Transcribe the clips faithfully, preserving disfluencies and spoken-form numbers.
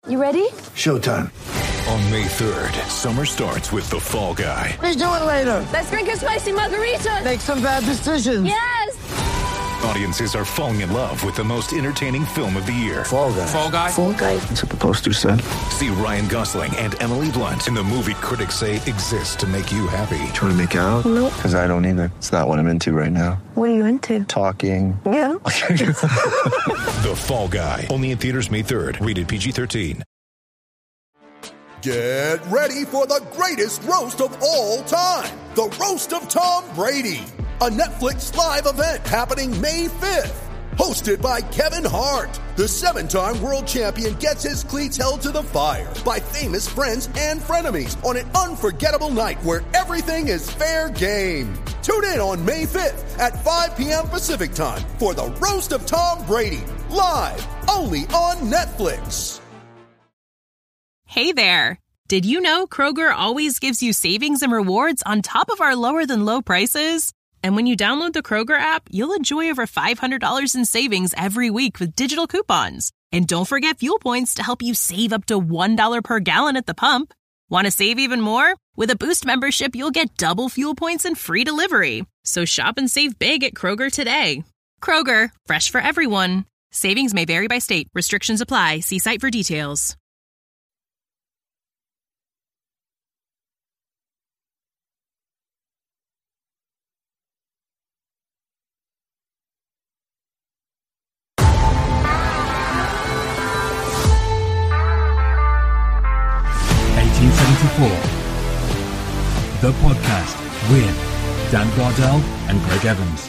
You ready? Showtime. On May third, summer starts with The Fall Guy. Let's do it later. Let's drink a spicy margarita. Make some bad decisions. Yes! Audiences are falling in love with the most entertaining film of the year. Fall Guy. Fall Guy? Fall Guy. That's what the poster said. See Ryan Gosling and Emily Blunt in the movie critics say exists to make you happy. Trying to make it out? Nope. Because I don't either. It's not what I'm into right now. What are you into? Talking. Yeah. The Fall Guy. Only in theaters May third. Rated P G thirteen. Get ready for the greatest roast of all time. The Roast of Tom Brady. A Netflix live event happening May fifth. Hosted by Kevin Hart. The seven-time world champion gets his cleats held to the fire by famous friends and frenemies on an unforgettable night where everything is fair game. Tune in on May fifth at five p.m. Pacific time for the Roast of Tom Brady. Live only on Netflix. Hey there! Did you know Kroger always gives you savings and rewards on top of our lower-than-low prices? And when you download the Kroger app, you'll enjoy over five hundred dollars in savings every week with digital coupons. And don't forget fuel points to help you save up to one dollar per gallon at the pump. Want to save even more? With a Boost membership, you'll get double fuel points and free delivery. So shop and save big at Kroger today. Kroger, fresh for everyone. Savings may vary by state. Restrictions apply. See site for details. eighteen seventy-four, the podcast with Dan Gardell and Greg Evans.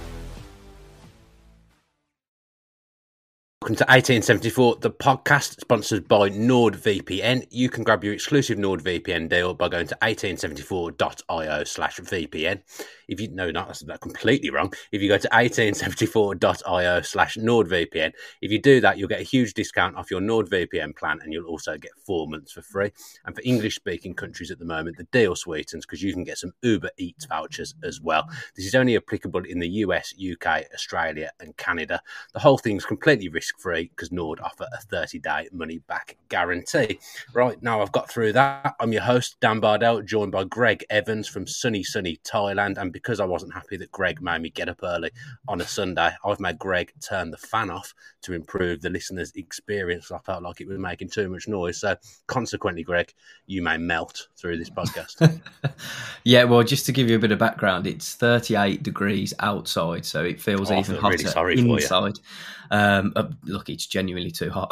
Welcome to eighteen seventy-four, the podcast sponsored by NordVPN. You can grab your exclusive NordVPN deal by going to eighteen seventy-four dot io slash V P N. If you no, not that's that completely wrong. If you go to eighteen seventy-four dot io slash NordVPN, if you do that, you'll get a huge discount off your NordVPN plan, and you'll also get four months for free. And for English-speaking countries at the moment, the deal sweetens because you can get some Uber Eats vouchers as well. This is only applicable in the U S, U K, Australia, and Canada. The whole thing's completely risk-free because Nord offer a thirty-day money-back guarantee. Right, now I've got through that. I'm your host, Dan Bardell, joined by Greg Evans from sunny, sunny Thailand. And because I wasn't happy that Greg made me get up early on a Sunday, I've made Greg turn the fan off to improve the listener's experience. I felt like it was making too much noise. So consequently, Greg, you may melt through this podcast. Yeah, well, just to give you a bit of background, it's thirty-eight degrees outside, so it feels oh, even feel hotter really sorry inside. Um, uh, look, it's genuinely too hot.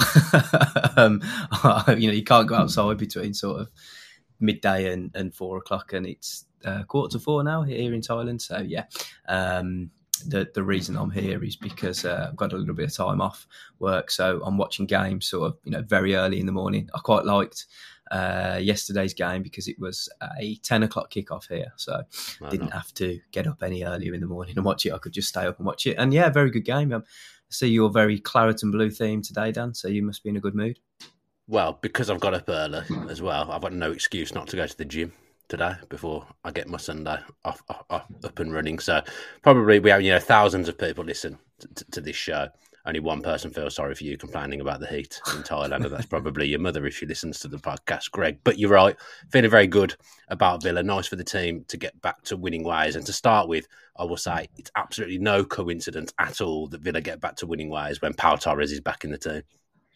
um, you know, you can't go outside between sort of midday and, and four o'clock, and it's uh, quarter to four now here in Thailand. So yeah, um, the the reason I'm here is because uh, I've got a little bit of time off work, so I'm watching games sort of you know very early in the morning. I quite liked uh, yesterday's game because it was a ten o'clock kickoff here, so I didn't know. have to get up any earlier in the morning and watch it. I could just stay up and watch it, and yeah, very good game. Um, I see you're very claret and blue themed today, Dan, so you must be in a good mood. Well, because I've got up early as well, I've got no excuse not to go to the gym today before I get my Sunday off, off, off up and running. So probably we have, you know, thousands of people listen to, to this show. Only one person feels sorry for you complaining about the heat in Thailand, and that's probably your mother if she listens to the podcast, Greg. But you're right, feeling very good about Villa. Nice for the team to get back to winning ways. And to start with, I will say it's absolutely no coincidence at all that Villa get back to winning ways when Pau Torres is back in the team.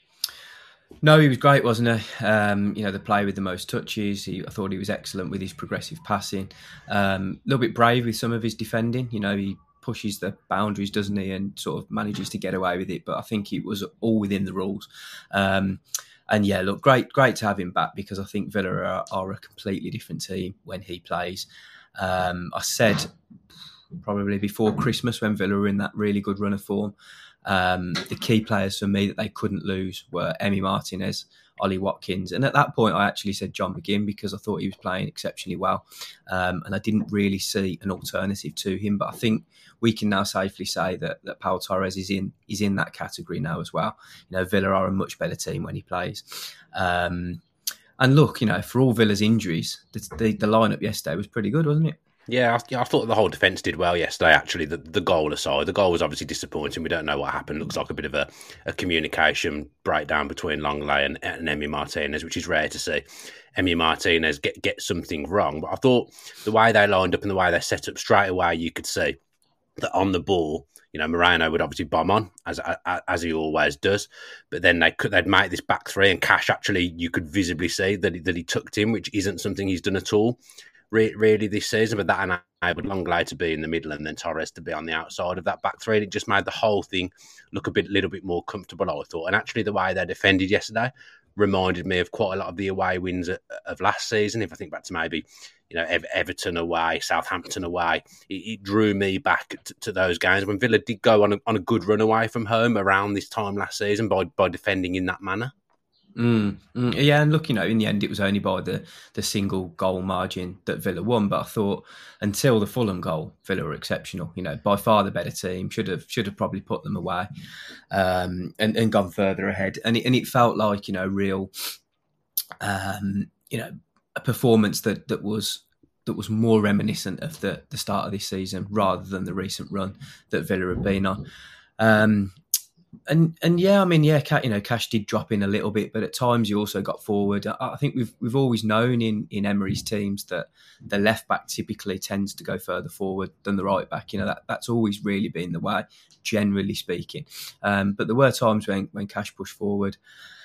No, he was great, wasn't he? Um, you know, the player with the most touches. He, I thought he was excellent with his progressive passing. Um, a little bit brave with some of his defending. You know, he pushes the boundaries, doesn't he, and sort of manages to get away with it. But I think it was all within the rules. Um, and yeah, look, great, great to have him back because I think Villa are, are a completely different team when he plays. Um, I said probably before Christmas when Villa were in that really good run of form, Um, the key players for me that they couldn't lose were Emi Martinez, Ollie Watkins. And at that point, I actually said John McGinn because I thought he was playing exceptionally well. Um, and I didn't really see an alternative to him. But I think we can now safely say that, that Pau Torres is in is in that category now as well. You know, Villa are a much better team when he plays. Um, and look, you know, for all Villa's injuries, the, the, the lineup yesterday was pretty good, wasn't it? Yeah, I, yeah, I thought the whole defence did well yesterday, actually, the, the goal aside. The goal was obviously disappointing. We don't know what happened. Looks like a bit of a, a communication breakdown between Longley and, and Emi Martinez, which is rare to see. Emi Martinez get, get something wrong. But I thought the way they lined up and the way they set up straight away, you could see that on the ball, you know, Moreno would obviously bomb on, as as he always does. But then they could, they'd make this back three, and Cash actually, you could visibly see that he, that he tucked in, which isn't something he's done at all re- really this season. But that enabled Longley to be in the middle and then Torres to be on the outside of that back three. And it just made the whole thing look a bit, little bit more comfortable, I thought. And actually, the way they defended yesterday reminded me of quite a lot of the away wins of last season. If I think back to maybe, you know, Everton away, Southampton away, it, it drew me back to, to those games when Villa did go on a, on a good run away from home around this time last season by by defending in that manner. Mm, mm, yeah, and look, you know, in the end, it was only by the, the single goal margin that Villa won. But I thought until the Fulham goal, Villa were exceptional. You know, by far the better team. Should have should have probably put them away um, and and gone further ahead. And it, and it felt like, you know, real, um, you know, a performance that that was that was more reminiscent of the the start of this season rather than the recent run that Villa have been on. Um, And and yeah, I mean, yeah, you know, Cash did drop in a little bit, but at times you also got forward. I think we've we've always known in, in Emery's teams that the left back typically tends to go further forward than the right back. You know, that that's always really been the way, generally speaking. Um, but there were times when when Cash pushed forward,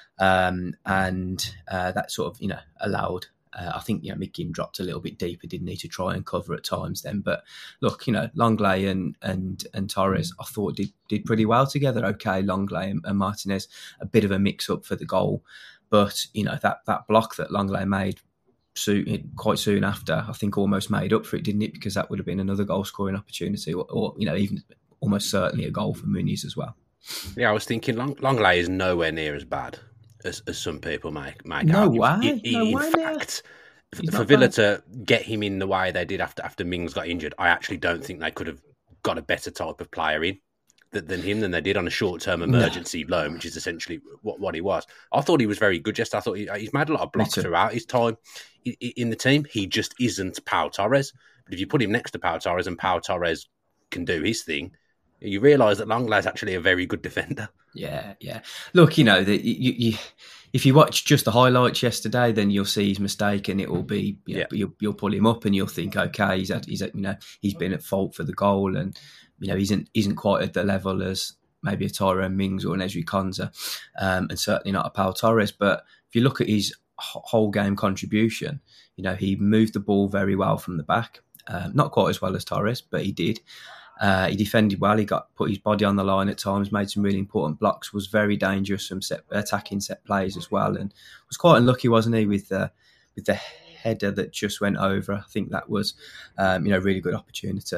um, and uh, that sort of, you know, allowed. Uh, I think, you know, McGinn dropped a little bit deeper, didn't need to try and cover at times then. But look, you know, Longley and and and Torres, I thought did did pretty well together. Okay, Longley and, and Martinez, a bit of a mix up for the goal, but you know that that block that Longley made soon, quite soon after, I think almost made up for it, didn't it? Because that would have been another goal scoring opportunity, or, or you know, even almost certainly a goal for Muniz as well. Yeah, I was thinking Long, Longley is nowhere near as bad as, as some people make make no out. Way. In, in, no in way, fact, He's for Villa bad. to get him in the way they did after after Mings got injured, I actually don't think they could have got a better type of player in than, than him than they did on a short-term emergency no. loan, which is essentially what, what he was. I thought he was very good. Just I thought he, he's made a lot of blocks throughout his time in, in the team. He just isn't Pau Torres. But if you put him next to Pau Torres and Pau Torres can do his thing, you realise that Longley's actually a very good defender. Yeah, yeah. Look, you know, the, you, you, if you watch just the highlights yesterday, then you'll see his mistake, and it will be, you know, yeah. you'll, you'll pull him up, and you'll think, okay, he's at, he's at, you know, he's been at fault for the goal, and you know, isn't isn't quite at the level as maybe a Tyrone Mings or an Ezri Konsa, um, and certainly not a Pau Torres. But if you look at his whole game contribution, you know, he moved the ball very well from the back, um, not quite as well as Torres, but he did. Uh, he defended well. He got put his body on the line at times, made some really important blocks, was very dangerous from set, attacking set plays as well, and was quite unlucky, wasn't he, with the with the header that just went over. I think that was, um, you know, really good opportunity.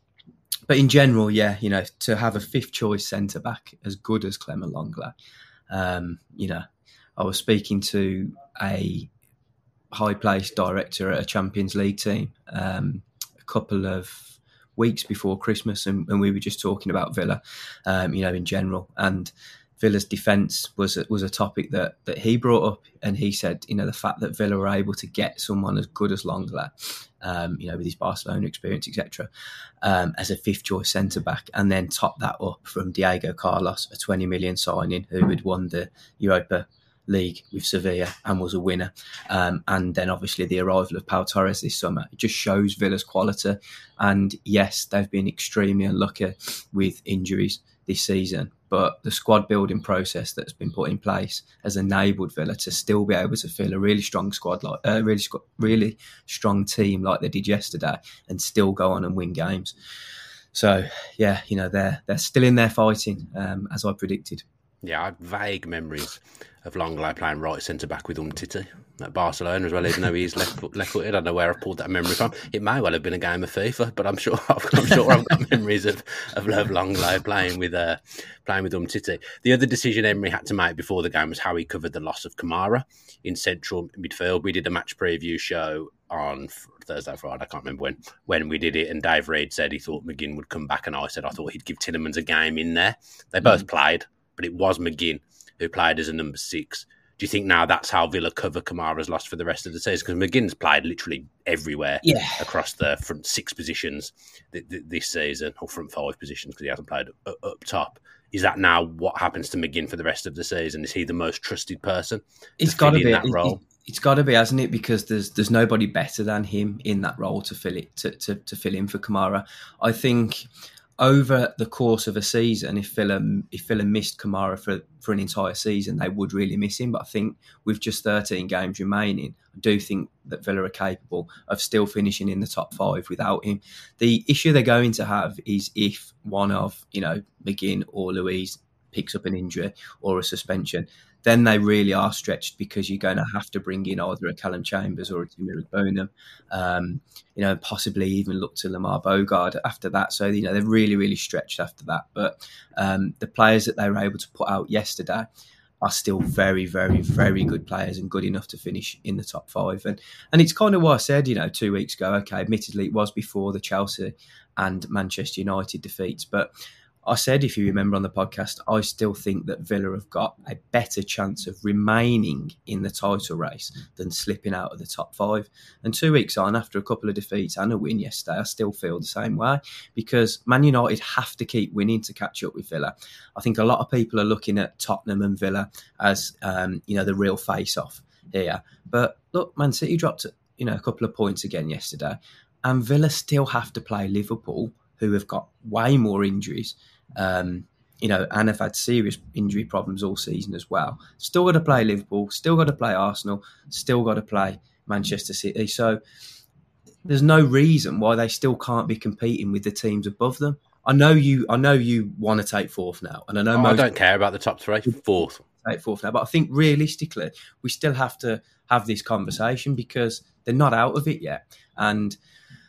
But in general, yeah, you know, to have a fifth choice centre back as good as Clement Longley, um, you know, I was speaking to a high placed director at a Champions League team um, a couple of weeks before Christmas, and, and we were just talking about Villa, um, you know, in general, and Villa's defence was was a topic that that he brought up, and he said, you know, the fact that Villa were able to get someone as good as Longley, um, you know, with his Barcelona experience, et cetera, um, as a fifth choice centre back, and then top that up from Diego Carlos, a twenty million signing who had won the Europa League with Sevilla and was a winner, um, and then obviously the arrival of Pau Torres this summer. It just shows Villa's quality, and yes, they've been extremely unlucky with injuries this season, but the squad building process that's been put in place has enabled Villa to still be able to fill a really strong squad, like a uh, really really strong team like they did yesterday, and still go on and win games. So yeah, you know, they're they're still in there fighting, um, as I predicted. Yeah, I have vague memories of Longley playing right centre back with Umtiti at Barcelona as well, even though he's left left footed. I don't know where I pulled that memory from. It may well have been a game of FIFA, but I'm sure I've, I'm sure I've got memories of of Longley playing with uh, playing with Umtiti. The other decision Emery had to make before the game was how he covered the loss of Kamara in central midfield. We did a match preview show on Thursday, Friday, I can't remember when when we did it, and Dave Reed said he thought McGinn would come back, and I said I thought he'd give Tielemans a game in there. They both mm. played, but it was McGinn who played as a number six Do you think now that's how Villa cover Kamara's loss for the rest of the season? Because McGinn's played literally everywhere yeah. across the front six positions th- th- this season, or front five positions because he hasn't played up, up top. Is that now what happens to McGinn for the rest of the season? Is he the most trusted person? It's got to be that role. It, it's got to be, hasn't it? Because there's there's nobody better than him in that role to fill it to to, to fill in for Kamara. I think over the course of a season, if Villa if Villa missed Kamara for, for an entire season, they would really miss him. But I think with just thirteen games remaining, I do think that Villa are capable of still finishing in the top five without him. The issue they're going to have is if one of, you know, McGinn or Luiz picks up an injury or a suspension, then they really are stretched because you're going to have to bring in either a Callum Chambers or a Timur Bonham, um, you know, possibly even look to Lamar Bogard after that. So, you know, they're really, really stretched after that. But um, the players that they were able to put out yesterday are still very, very, very good players and good enough to finish in the top five. And and it's kind of what I said, you know, two weeks ago. Okay, admittedly, it was before the Chelsea and Manchester United defeats, but I said, if you remember on the podcast, I still think that Villa have got a better chance of remaining in the title race than slipping out of the top five. And two weeks on, after a couple of defeats and a win yesterday, I still feel the same way because Man United have to keep winning to catch up with Villa. I think a lot of people are looking at Tottenham and Villa as, um, you know, the real face-off here. But look, Man City dropped, you know, a couple of points again yesterday, and Villa still have to play Liverpool, who have got way more injuries. Um, you know, and have had serious injury problems all season as well. Still got to play Liverpool, still got to play Arsenal, still got to play Manchester City. So there's no reason why they still can't be competing with the teams above them. I know you. I know you want to take fourth now, and I know oh, most I don't care about the top three. Fourth, take fourth now, but I think realistically, we still have to have this conversation because they're not out of it yet, and.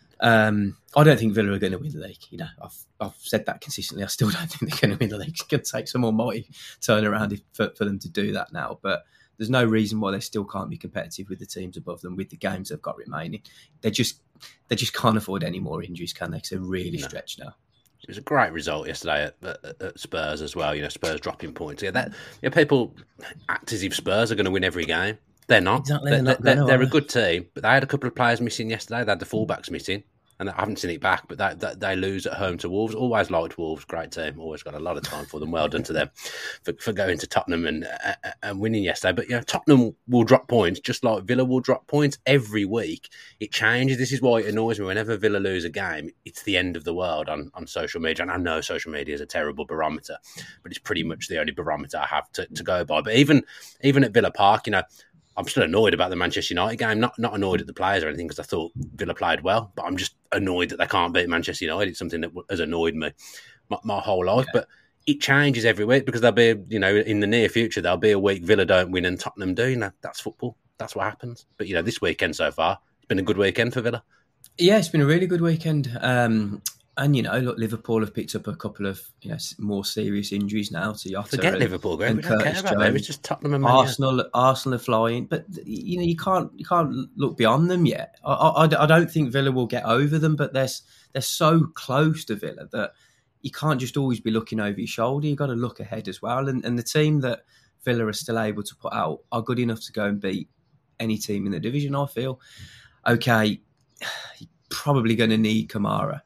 Um, I don't think Villa are going to win the league. You know, I've I've said that consistently. I still don't think they're going to win the league. It's going to take some almighty turnaround if, for, for them to do that now. But there's no reason why they still can't be competitive with the teams above them with the games they've got remaining. They just they just can't afford any more injuries, can they? Because they're really no. stretched now. It was a great result yesterday at, at, at Spurs as well. You know, Spurs dropping points. Yeah, that you know, people act as if Spurs are going to win every game. They're not. Exactly. They're, They're, not they're, gonna, they're a good team, but they had a couple of players missing yesterday. They had the fullbacks missing, and I haven't seen it back, but they, they, they lose at home to Wolves. Always liked Wolves, great team. Always got a lot of time for them. Well done to them for, for going to Tottenham and uh, and winning yesterday. But, you know, Tottenham will drop points, just like Villa will drop points every week. It changes. This is why it annoys me. Whenever Villa lose a game, it's the end of the world on, on social media. And I know social media is a terrible barometer, but it's pretty much the only barometer I have to, to go by. But even even at Villa Park, you know, I'm still annoyed about the Manchester United game. Not not annoyed at the players or anything because I thought Villa played well, but I'm just annoyed that they can't beat Manchester United. It's something that has annoyed me my, my whole life. Yeah. But it changes every week because there'll be, you know, in the near future, there'll be a week Villa don't win and Tottenham do. You know, that's football. That's what happens. But, you know, this weekend so far, it's been a good weekend for Villa. Yeah, it's been a really good weekend. Um, and, you know, look, Liverpool have picked up a couple of, you know, more serious injuries now to Jota. Forget and, Liverpool, Greg. And We don't Curtis care about Jones. them. It's just Tottenham and Man Arsenal, Arsenal are flying, but you know you can't you can't look beyond them yet. I, I, I don't think Villa will get over them, but they're they're so close to Villa that you can't just always be looking over your shoulder. You've got to look ahead as well. And, and the team that Villa are still able to put out are good enough to go and beat any team in the division. I feel okay. You're probably going to need Kamara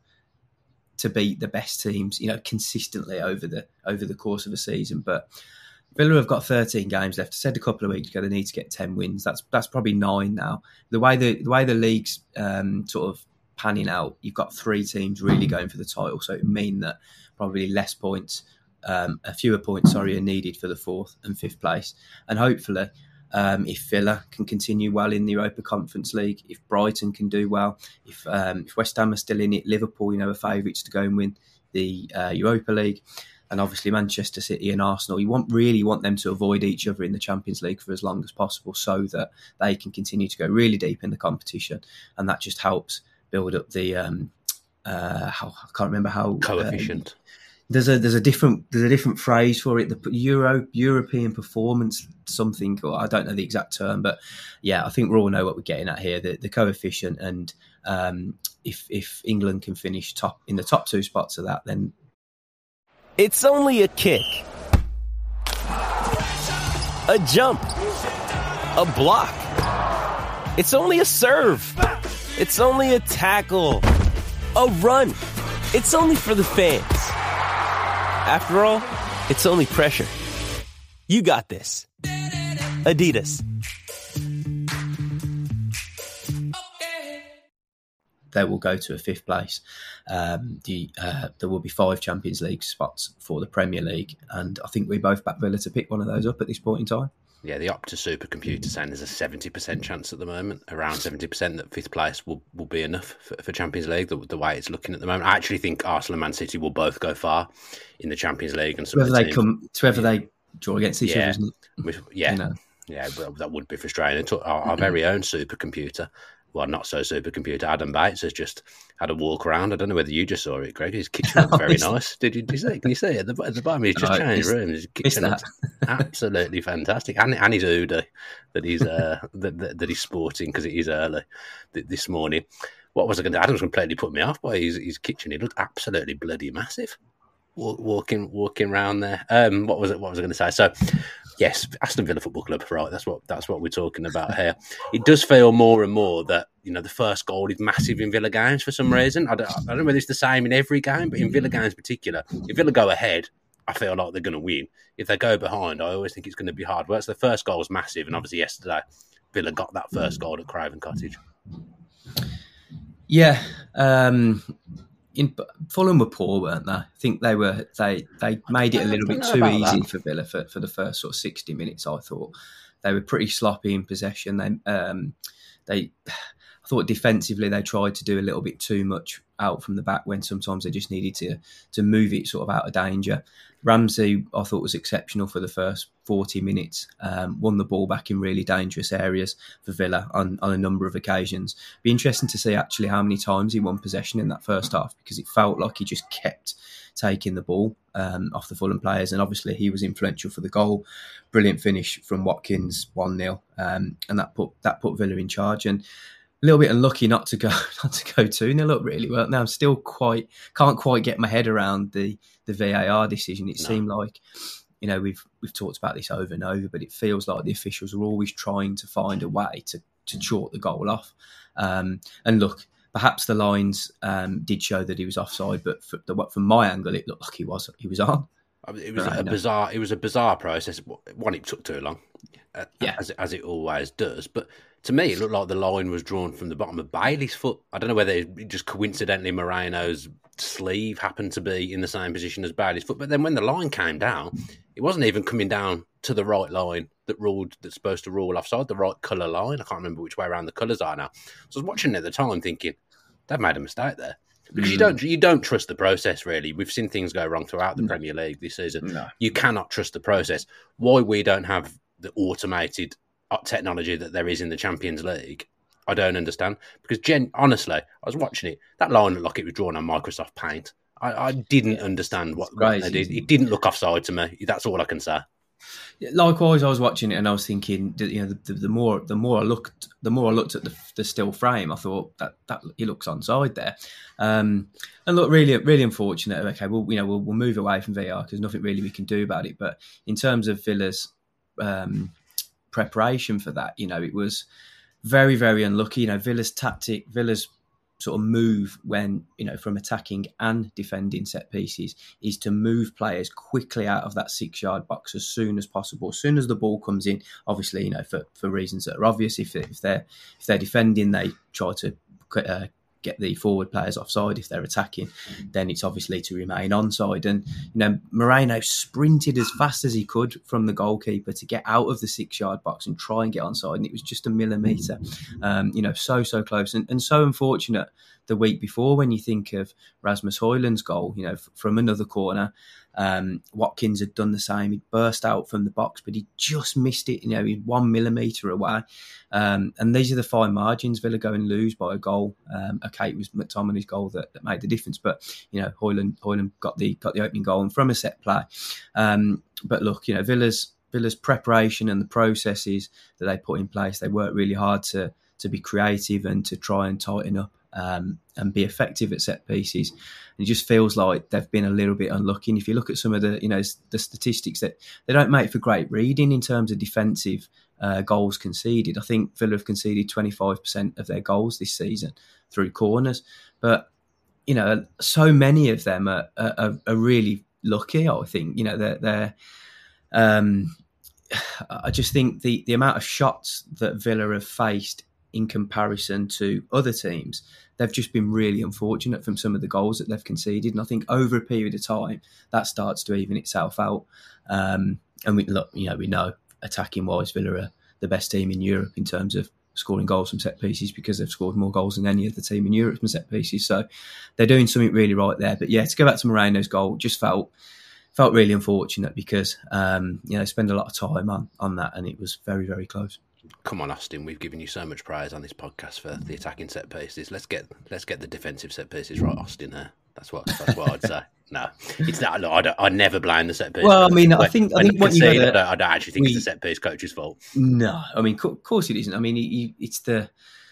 to beat the best teams, you know, consistently over the over the course of a season. But Villa have got thirteen games left. I said a couple of weeks ago they need to get ten wins. That's that's probably nine now. The way the the way the league's um, sort of panning out, you've got three teams really going for the title. So it would mean that probably less points, um, a fewer points, sorry, are needed for the fourth and fifth place. And hopefully, Um, if Villa can continue well in the Europa Conference League, if Brighton can do well, if, um, if West Ham are still in it, Liverpool, you know, are favourites to go and win the uh, Europa League, and obviously Manchester City and Arsenal, you want really want them to avoid each other in the Champions League for as long as possible so that they can continue to go really deep in the competition, and that just helps build up the um, uh, how, I can't remember how coefficient. Um, There's a there's a different there's a different phrase for it. The Euro European performance something, or I don't know the exact term, but yeah, I think we all know what we're getting at here. The the coefficient, and um, if if England can finish top in the top two spots of that, then it's only a kick, a jump, a block. It's only a serve. It's only a tackle. A run. It's only for the fans. After all, it's only pressure. You got this. Adidas. They will go to a fifth place. Um, the uh, there will be five Champions League spots for the Premier League, and I think we both back Villa to pick one of those up at this point in time. Yeah, the Opta supercomputer saying there's a seventy percent chance at the moment, around seventy percent that fifth place will, will be enough for, for Champions League, the, the way it's looking at the moment. I actually think Arsenal and Man City will both go far in the Champions League. And some whether of the they teams, come, to whether they draw against each yeah, other, isn't it? With, yeah, You know. yeah, well, that would be frustrating. Our, our very own supercomputer, well, not so supercomputer, Adam Bates has just had a walk around. I don't know whether you just saw it, Greg. His kitchen looks very nice. Did you, did you see it? Can you see it? At the, at the bottom, he's just Oh, changed it's- rooms. His kitchen looks absolutely fantastic. And, and his hoodie that he's, uh, that, that, that he's sporting because it is early th- this morning. What was I going to do? Adam's completely put me off by his, his kitchen. It looked absolutely bloody massive. Walk, walking walking around there. Um, what was it? What was I going to say? So, yes, Aston Villa Football Club. Right, that's what that's what we're talking about here. It does feel more and more that you know the first goal is massive in Villa games for some reason. I don't, I don't know whether it's the same in every game, but in Villa games in particular, if Villa go ahead, I feel like they're going to win. If they go behind, I always think it's going to be hard work. So the first goal was massive, and obviously yesterday, Villa got that first goal at Craven Cottage. Yeah, um, in Fulham were poor, weren't they? I think they were. They they made it a little bit too easy for Villa for, for the first sort of sixty minutes. I thought they were pretty sloppy in possession. They um, they. I thought defensively they tried to do a little bit too much out from the back when sometimes they just needed to to move it sort of out of danger. Ramsey, I thought, was exceptional for the first forty minutes, um, won the ball back in really dangerous areas for Villa on, on a number of occasions. Be interesting to see actually how many times he won possession in that first half, because it felt like he just kept taking the ball um, off the Fulham players, and obviously he was influential for the goal. Brilliant finish from Watkins, one nil, um, and that put that put Villa in charge. And a little bit unlucky not to go not to go two nil up, really. Well, now I'm still quite can't quite get my head around the the V A R decision. It no. seemed like, you know, we've we've talked about this over and over, but it feels like the officials are always trying to find a way to to chalk the goal off. Um, and look, perhaps the lines um, did show that he was offside, but for the, from my angle, it looked like he was he was on. It was right, a bizarre. It was a bizarre process. One, it took too long, uh, yeah. as it, as it always does. But to me, it looked like the line was drawn from the bottom of Bailey's foot. I don't know whether it just coincidentally Moreno's sleeve happened to be in the same position as Bailey's foot. But then when the line came down, it wasn't even coming down to the right line that ruled that's supposed to rule offside, the right colour line. I can't remember which way around the colours are now. So I was watching it at the time, thinking they've made a mistake there. Because mm. you don't you don't trust the process, really. We've seen things go wrong throughout the no. Premier League this season. No. You cannot trust the process. Why we don't have the automated technology that there is in the Champions League, I don't understand. Because, Jen, honestly, I was watching it. That line looked like it was drawn on Microsoft Paint. I, I didn't yeah. understand what, what they did. It didn't look offside to me. That's all I can say. Likewise, I was watching it and I was thinking, you know, the, the, the more the more I looked, the more I looked at the, the still frame, I thought that that he looks onside there. Um, and look, really, really unfortunate. Okay, well, you know, we'll, we'll move away from V R because nothing really we can do about it. But in terms of Villa's um, preparation for that, you know, it was very, very unlucky. You know, Villa's tactic, Villa's sort of move when, you know, from attacking and defending set pieces is to move players quickly out of that six yard box as soon as possible. As soon as the ball comes in, obviously, you know, for, for reasons that are obvious, if, if they're if they're defending, they try to uh, get the forward players offside. If they're attacking, then it's obviously to remain onside. And, you know, Moreno sprinted as fast as he could from the goalkeeper to get out of the six yard box and try and get onside. And it was just a millimetre, um, you know, so, so close and, and so unfortunate the week before when you think of Rasmus Højlund's goal, you know, f- from another corner. Um, Watkins had done the same. He'd burst out from the box, but he just missed it, you know, he's one millimetre away. Um, and these are the fine margins. Villa go and lose by a goal. Um, okay, it was McTominay's goal that, that made the difference, but, you know, Højlund, Højlund got the got the opening goal and from a set play. Um, but look, you know, Villa's Villa's preparation and the processes that they put in place, they worked really hard to to be creative and to try and tighten up um, and be effective at set pieces. And it just feels like they've been a little bit unlucky. And if you look at some of the, you know, the statistics, that they don't make for great reading in terms of defensive uh, goals conceded. I think Villa have conceded twenty-five percent of their goals this season through corners, but you know, so many of them are, are, are really lucky. I think, you know, they're, they're um, I just think the, the amount of shots that Villa have faced in comparison to other teams, they've just been really unfortunate from some of the goals that they've conceded. And I think over a period of time, that starts to even itself out. Um, and we look, you know, we know attacking wise, Villa are the best team in Europe in terms of scoring goals from set pieces, because they've scored more goals than any other team in Europe from set pieces. So they're doing something really right there. But yeah, to go back to Moreno's goal, just felt felt really unfortunate because um, you know, spend a lot of time on on that, and it was very, very close. Come on, Austin, we've given you so much praise on this podcast for the attacking set pieces. Let's get let's get the defensive set pieces right, Austin. There, that's what that's what I'd say. No, it's not. Look, I don't, I never blame the set piece. Well, I mean, when, I think I think what you you I, don't, I don't actually think we, it's the set piece coach's fault. No, I mean, of course it isn't. I mean, it, it's the.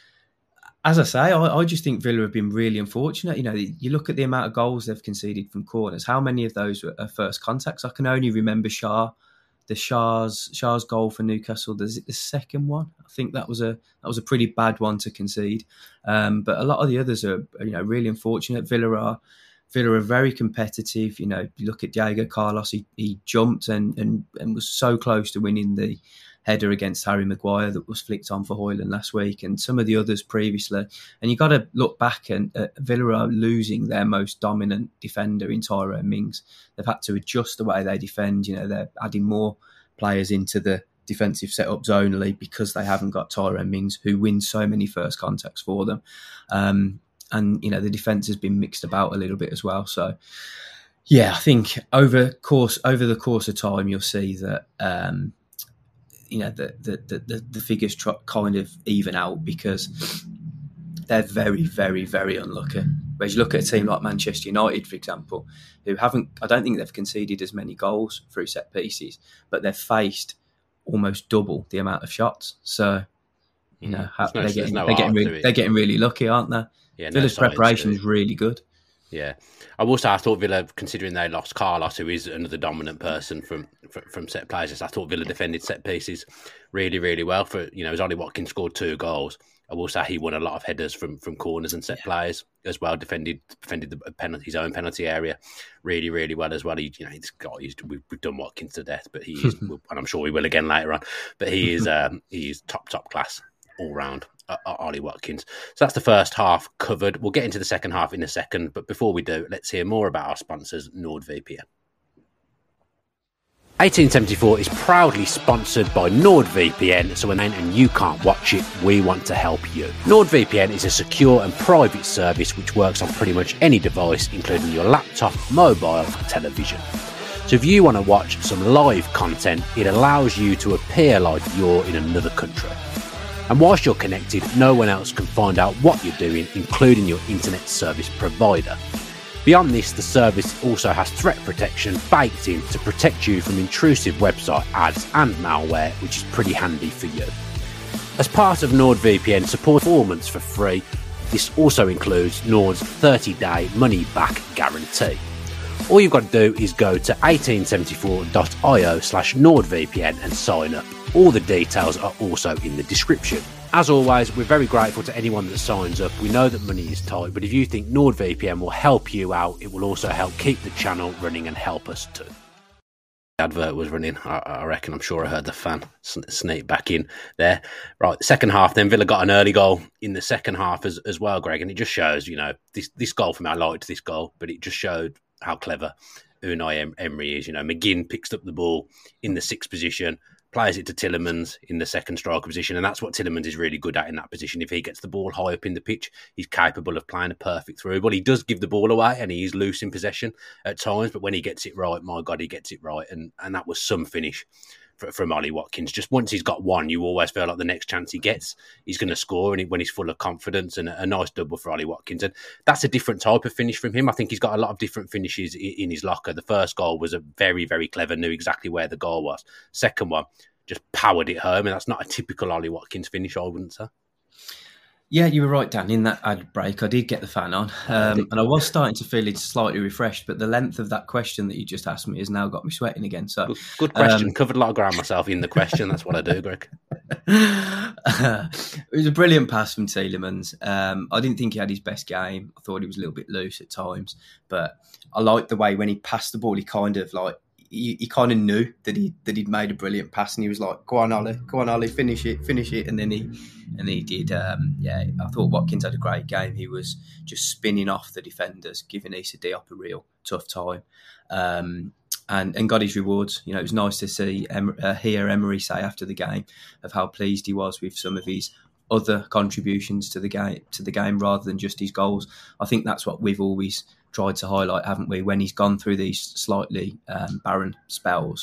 As I say, I, I just think Villa have been really unfortunate. You know, you look at the amount of goals they've conceded from corners. How many of those were first contacts? I can only remember Shah, the Shah's Shah's goal for Newcastle. Is it the second one? I think that was a that was a pretty bad one to concede. Um, but a lot of the others are, you know, really unfortunate. Villa are. Villa are very competitive. You know, you look at Diego Carlos, he, he jumped and, and, and was so close to winning the header against Harry Maguire that was flicked on for Højlund last week, and some of the others previously. And you got to look back, and uh, Villa are losing their most dominant defender in Tyrone Mings. They've had to adjust the way they defend. You know, they're adding more players into the defensive setups only because they haven't got Tyrone Mings, who wins so many first contacts for them. Um, And, you know, the defence has been mixed about a little bit as well. So, yeah, I think over course over the course of time, you'll see that, um, you know, the, the, the, the figures try, kind of even out because they're very, very, very unlucky. Whereas you look at a team like Manchester United, for example, who haven't, I don't think they've conceded as many goals through set pieces, but they've faced almost double the amount of shots. So, you know, no, they're, getting, no they're, getting really, they're getting really lucky, aren't they? Yeah, Villa's no preparation is really good. Yeah, I will say I thought Villa, considering they lost Carlos, who is another dominant person from from, from set plays, I thought Villa defended set pieces really, really well. For you know, as Ollie Watkins scored two goals, I will say he won a lot of headers from, from corners and set yeah. plays as well. Defended defended the penalty, his own penalty area really, really well as well. He, you know, he's got he's, we've, we've done Watkins to death, but he is, and I'm sure we will again later on. But he is um, he's top top class all round. Uh, Ollie Watkins. So that's the first half covered. We'll get into the second half in a second, but before we do, let's hear more about our sponsors, NordVPN. eighteen seventy-four is proudly sponsored by NordVPN, so when and you can't watch it, we want to help you. NordVPN is a secure and private service which works on pretty much any device, including your laptop, mobile, television. So if you want to watch some live content, it allows you to appear like you're in another country. And whilst you're connected, no one else can find out what you're doing, including your internet service provider. Beyond this, the service also has threat protection baked in to protect you from intrusive website ads and malware, which is pretty handy for you. As part of NordVPN support four months for free, this also includes Nord's thirty-day money-back guarantee. All you've got to do is go to eighteen seventy-four dot io slash NordVPN and sign up. All the details are also in the description. As always, we're very grateful to anyone that signs up. We know that money is tight, but if you think NordVPN will help you out, it will also help keep the channel running and help us too. The advert was running, I, I reckon. I'm sure I heard the fan sneak back in there. Right, second half, then Villa got an early goal in the second half as, as well, Greg, and it just shows, you know, this, this goal for me, I liked this goal, but it just showed how clever Unai Emery is. You know, McGinn picks up the ball in the sixth position, plays it to Tielemans in the second striker position, and that's what Tielemans is really good at in that position. If he gets the ball high up in the pitch, he's capable of playing a perfect through. But he does give the ball away, and he is loose in possession at times, but when he gets it right, my God, he gets it right, and, and that was some finish from Ollie Watkins. Just once he's got one, you always feel like the next chance he gets, he's going to score, and he, when he's full of confidence, and a, a nice double for Ollie Watkins. And that's a different type of finish from him. I think he's got a lot of different finishes in, in his locker. The first goal was a very, very clever, knew exactly where the goal was. Second one, just powered it home, and that's not a typical Ollie Watkins finish, I wouldn't say. Yeah, you were right, Dan. In that ad break, I did get the fan on, um, and I was starting to feel it's slightly refreshed. But the length of that question that you just asked me has now got me sweating again. So, good, good question. Um, Covered a lot of ground myself in the question. That's what I do, Greg. It was a brilliant pass from Tielemans. Um, I didn't think he had his best game. I thought he was a little bit loose at times, but I liked the way when he passed the ball, he kind of like. He, he kind of knew that he that he'd made a brilliant pass, and he was like, "Go on, Ollie, go on, Ollie, finish it, finish it." And then he and he did. Um, yeah, I thought Watkins had a great game. He was just spinning off the defenders, giving Issa Diop a real tough time, um, and and got his rewards. You know, it was nice to see em- uh, hear Emery say after the game of how pleased he was with some of his other contributions to the game to the game rather than just his goals. I think that's what we've always tried to highlight, haven't we? When he's gone through these slightly um, barren spells,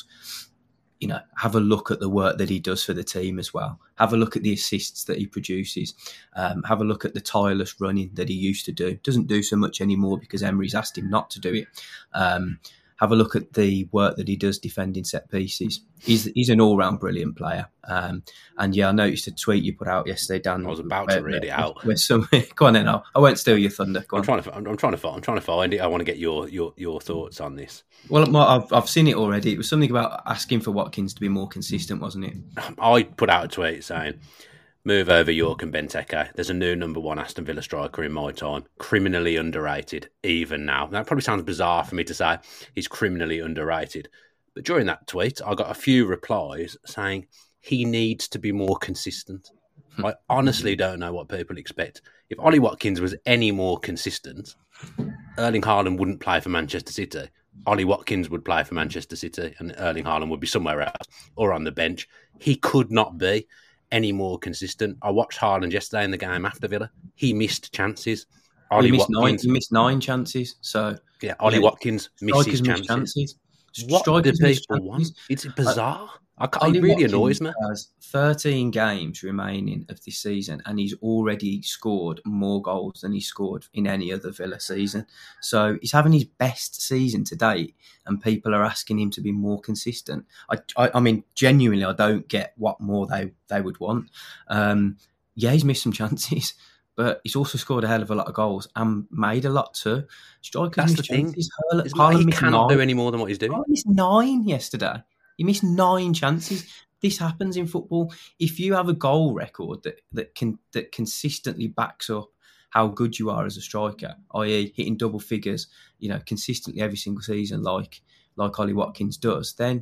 you know, have a look at the work that he does for the team as well. Have a look at the assists that he produces. Um, have a look at the tireless running that he used to do. Doesn't do so much anymore because Emery's asked him not to do it. Um, have a look at the work that he does defending set pieces. He's he's an all-round brilliant player. Um, and yeah, I noticed a tweet you put out yesterday, Dan. I was about where, to read it out. Where some, go on then, I'll, I won't steal your thunder. Go I'm on. trying to, I'm, I'm trying to, find, I'm trying to find it. I want to get your your your thoughts on this. Well, I've I've seen it already. It was something about asking for Watkins to be more consistent, wasn't it? I put out a tweet saying, "Move over York and Benteke. There's a new number one Aston Villa striker in my time. Criminally underrated, even now." That probably sounds bizarre for me to say. He's criminally underrated. But during that tweet, I got a few replies saying he needs to be more consistent. I honestly don't know what people expect. If Ollie Watkins was any more consistent, Erling Haaland wouldn't play for Manchester City. Ollie Watkins would play for Manchester City and Erling Haaland would be somewhere else or on the bench. He could not be any more consistent. I watched Haaland yesterday in the game after Villa. He missed chances. Well, Ollie he, missed Watkins, nine, he missed nine chances. So yeah, Ollie yeah, Watkins misses chances. chances. What Strikers do miss people want? chances. It's bizarre. I, I, Ollie it really Watkins annoys me. Has thirteen games remaining of this season, and he's already scored more goals than he scored in any other Villa season. So he's having his best season to date, and people are asking him to be more consistent. I, I, I mean, genuinely, I don't get what more they, they would want. Um, yeah, he's missed some chances, but he's also scored a hell of a lot of goals and made a lot too. Strikers That's miss the thing. chances. Haaland, It's like he missed cannot nine. do any more than what he's doing. Oh, he missed nine yesterday. He missed nine chances. This happens in football. If you have a goal record that, that can that consistently backs up how good you are as a striker, that is hitting double figures, you know, consistently every single season like like Ollie Watkins does, then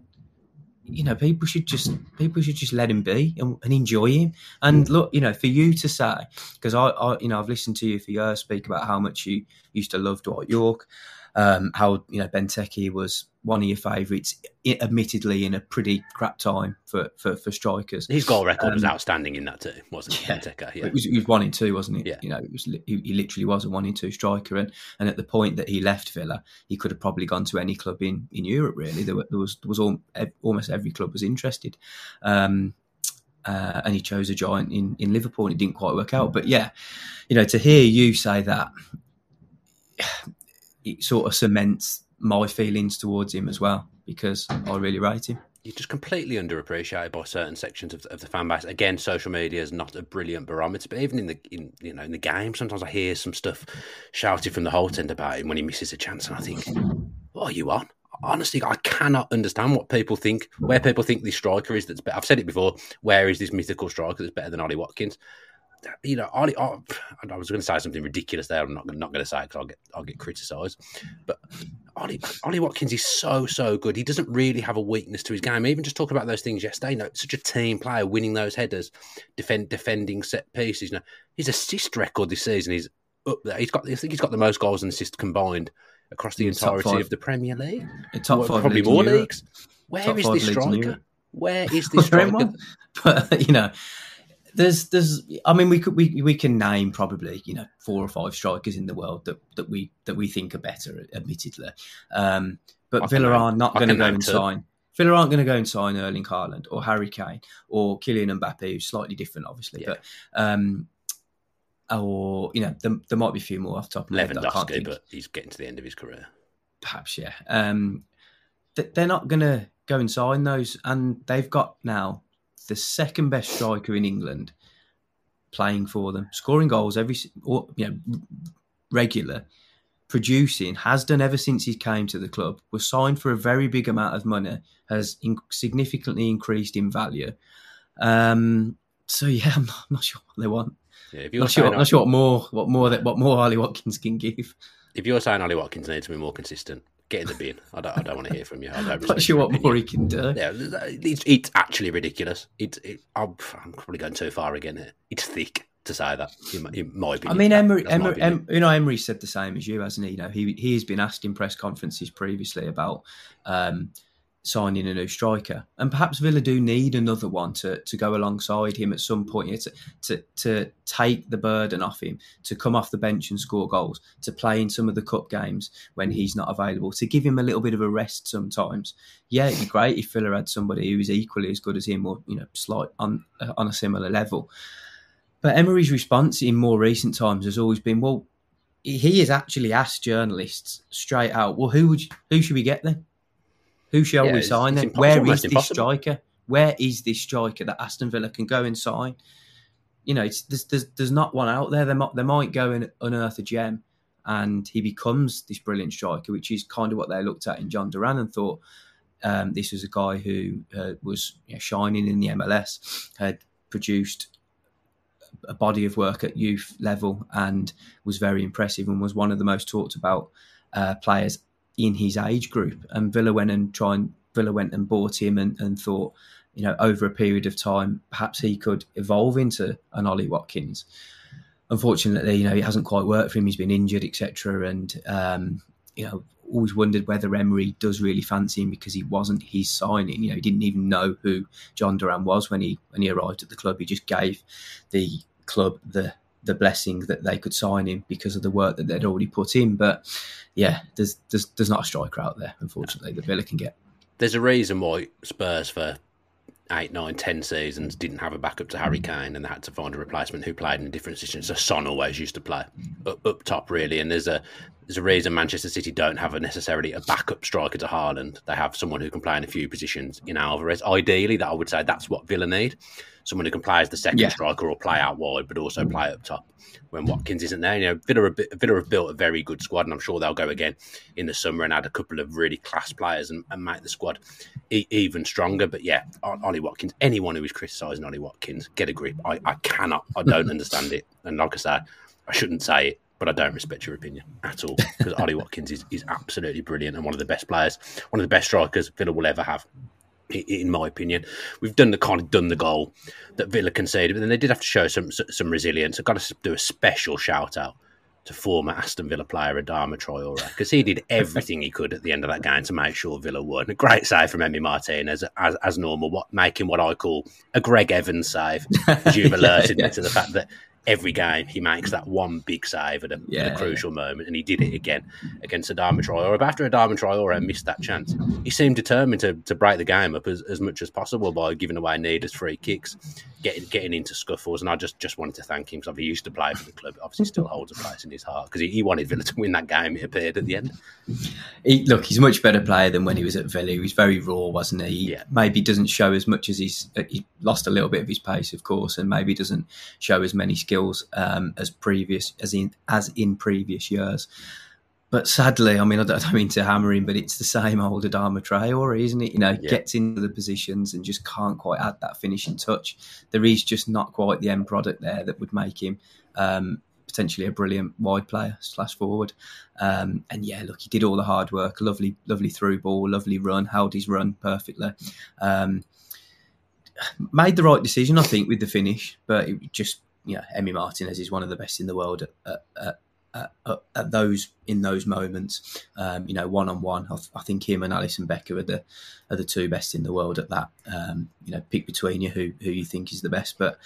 you know, people should just people should just let him be and, and enjoy him. And look, you know, for you to say, because I, I, you know, I've listened to you for years speak about how much you used to love Dwight York, um, how you know Benteke was one of your favourites, admittedly in a pretty crap time for, for, for strikers. His goal record um, was outstanding in that too, wasn't it? Yeah, Benteke, yeah. It was, it was one in two, wasn't it? Yeah. You know, it was he, he literally was a one in two striker, and, and at the point that he left Villa, he could have probably gone to any club in, in Europe. Really, there, were, there was there was all, almost every club was interested, um, uh, and he chose a giant in, in Liverpool, and it didn't quite work out. But yeah, you know, to hear you say that, it sort of cements my feelings towards him as well, because I really rate him. You're just completely underappreciated by certain sections of the, of the fan base. Again, social media is not a brilliant barometer, but even in the in you know in the game, sometimes I hear some stuff shouted from the whole end about him when he misses a chance, and I think, what are you on? Honestly, I cannot understand what people think, where people think this striker is that's better. I've said it before. Where is this mythical striker that's better than Ollie Watkins? You know, Ollie, I, I was going to say something ridiculous there. I'm not, not going to say it because I'll get I'll get criticised. But Ollie, Ollie Watkins is so so good. He doesn't really have a weakness to his game. Even just talking about those things yesterday, you know, such a team player, winning those headers, defend defending set pieces. You know, his assist record this season is up there. He's got I think he's got the most goals and assists combined across the entirety of the Premier League. Top well, five probably leagues more in leagues. Where Top is five this leagues in striker? Europe. Where is this striker? But you know. There's, there's. I mean, we could, we, we can name probably, you know, four or five strikers in the world that, that we that we think are better, admittedly. Um, but I Villa can are name- not I going to can go name and two. sign. Villa aren't going to go and sign Erling Haaland or Harry Kane or Kylian Mbappe, who's slightly different, obviously. Yeah. But um, or you know, there, there might be a few more off the top of my head that I can't Lewandowski, think. but he's getting to the end of his career. Perhaps, yeah. Um, th- they're not going to go and sign those, and they've got now the second best striker in England, playing for them, scoring goals every, or, you know, regular, producing, has done ever since he came to the club, was signed for a very big amount of money, has in, significantly increased in value. Um, so yeah, I'm not, I'm not sure what they want. Yeah, if you're not sure, saying, not sure what more, what more that what more Ollie Watkins can give. If you're saying Ollie Watkins needs to be more consistent, get in the bin. I don't, I don't want to hear from you. I don't not sure what opinion. more he can do. Yeah, it's, it's actually ridiculous. It's, it, I'm, I'm probably going too far again here. It's thick to say that, in my, in my opinion. I mean, Emery, that, Emery, em, you know, Emery said the same as you, hasn't he? You know, he he's been asked in press conferences previously about um, signing a new striker, and perhaps Villa do need another one to, to go alongside him at some point, you know, to, to to take the burden off him, to come off the bench and score goals, to play in some of the cup games when he's not available, to give him a little bit of a rest sometimes. Yeah, it'd be great if Villa had somebody who was equally as good as him, or you know, slight on uh, on a similar level. But Emery's response in more recent times has always been, well, he has actually asked journalists straight out, well, who would you, who should we get then? Who shall yeah, we sign then? Where is this impossible. striker? Where is this striker that Aston Villa can go and sign? You know, it's, there's, there's, there's not one out there. They might, they might go and unearth a gem and he becomes this brilliant striker, which is kind of what they looked at in John Duran and thought um, this was a guy who uh, was you know, shining in the M L S, had produced a body of work at youth level and was very impressive and was one of the most talked about uh, players in his age group. And Villa went and tried, Villa went and bought him and, and thought, you know, over a period of time, perhaps he could evolve into an Ollie Watkins. Unfortunately, you know, it hasn't quite worked for him. He's been injured, et cetera. And, um, you know, always wondered whether Emery does really fancy him because he wasn't his signing. You know, he didn't even know who John Duran was when he when he arrived at the club. He just gave the club the the blessing that they could sign him because of the work that they'd already put in. But yeah, there's there's, there's not a striker out there, unfortunately, that Villa can get. There's a reason why Spurs for eight, nine, ten seasons didn't have a backup to Harry Kane and they had to find a replacement who played in a different position. So Son always used to play up, up top, really. And there's a there's a reason Manchester City don't have a necessarily a backup striker to Haaland. They have someone who can play in a few positions in Alvarez. Ideally, that I would say that's what Villa need. Someone who can play as the second yeah. striker or play out wide, but also play up top when Watkins isn't there. You know, Villa, Villa have built a very good squad, and I'm sure they'll go again in the summer and add a couple of really class players and, and make the squad e- even stronger. But yeah, Ollie Watkins, anyone who is criticising Ollie Watkins, get a grip. I, I cannot, I don't understand it. And like I said, I shouldn't say it, but I don't respect your opinion at all because Ollie Watkins is, is absolutely brilliant and one of the best players, one of the best strikers Villa will ever have. In my opinion, we've done the kind of done the goal that Villa conceded, but then they did have to show some some resilience. I've got to do a special shout out to former Aston Villa player Adama Traore because he did everything he could at the end of that game to make sure Villa won. A great save from Emi Martinez as, as as normal, what making what I call a Greg Evans save. As you've alerted yeah, yeah. me to the fact that every game he makes that one big save at a, yeah, at a crucial yeah. moment, and he did it again against Adama Traore. But after Adama Traore missed that chance, he seemed determined to, to break the game up as, as much as possible by giving away needless free kicks, getting getting into scuffles. And I just, just wanted to thank him because he used to play for the club. Obviously, still holds a place in his heart because he, he wanted Villa to win that game. It appeared at the end. He, look, he's a much better player than when he was at Villa. He was very raw, wasn't he? He yeah. maybe doesn't show as much as he's he lost a little bit of his pace, of course, and maybe doesn't show as many skills um, as previous as in as in previous years. But sadly, I mean, I don't, I don't mean to hammer him, but it's the same old Adama Traore, isn't it? You know, yeah. gets into the positions and just can't quite add that finishing touch. There is just not quite the end product there that would make him um, potentially a brilliant wide player slash forward. Um, and yeah, look, he did all the hard work. Lovely, lovely through ball, lovely run, held his run perfectly. Um, made the right decision, I think, with the finish, but it just, you know, Emi Martinez is one of the best in the world at, at, at At, at, at those in those moments, um, you know, one on one. I, I think him and Alisson Becker are the are the two best in the world at that. Um, you know, pick between you who who you think is the best. But